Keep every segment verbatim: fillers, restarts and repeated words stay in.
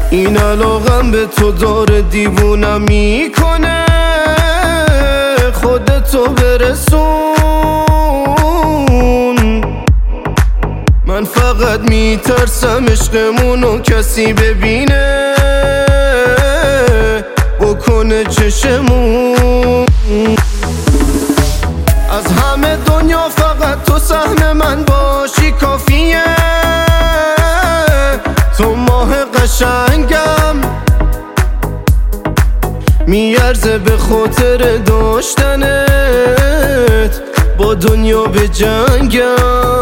این علاقم به تو داره دیوونم میکنه. خودتو برسون، من فقط میترسم عشقمونو کسی ببینه بکنه چشمون. از همه دنیا فقط تو سهم من باشی کافیه. تو ماه قشنگم میارزه به خاطر داشتنت با دنیا به جنگم.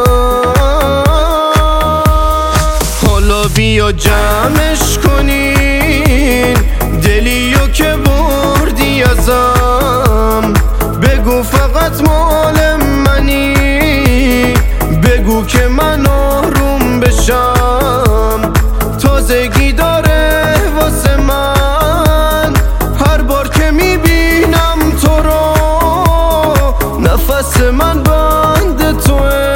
حالا بیا جمعش کنین دلیو که بردی ازم. بگو فقط مال منی، بگو که من آروم بشم. تازگی داره واسه من هر بار که میبینم تو رو. نفس من بند توه،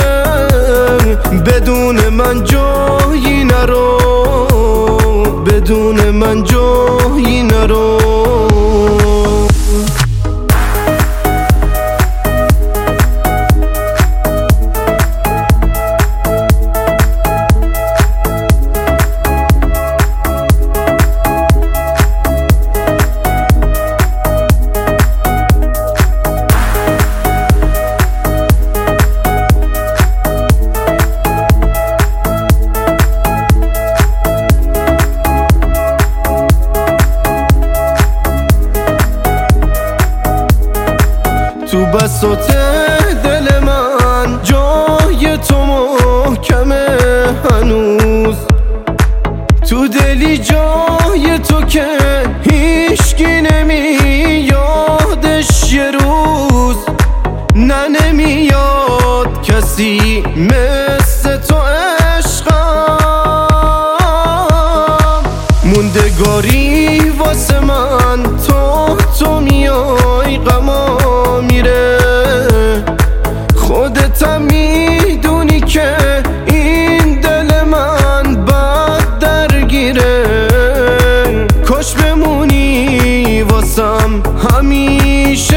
بدون من جایی نرو، بدون من جایی نرو. تو بساط دل من جای تو محکمه هنوز. تو دلی جای تو که هیچکی نمیادش یه روز. نه نمیاد کسی مثل تو عشقم. موندگاری واسه من تو تو میای غما میره. خودتم میدونی که این دل من بد درگیره. کاش بمونی واسم همیشه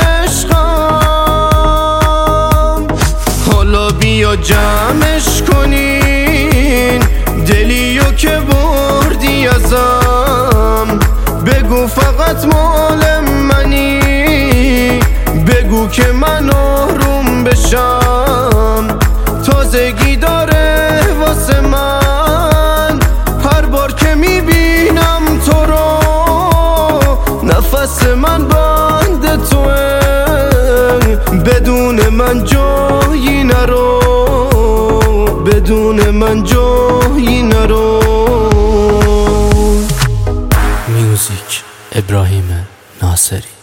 عشقم. حالا بیا جمعش کنین دلیو که بردی ازم. بگو فقط مال منی، بگو که من آروم بشم. تازگی داره واسه من هر بار که میبینم تو رو. نفس من بند توه، بدون من جایی نرو، بدون من جایی نرو. میوزیک ابراهیم ناصری.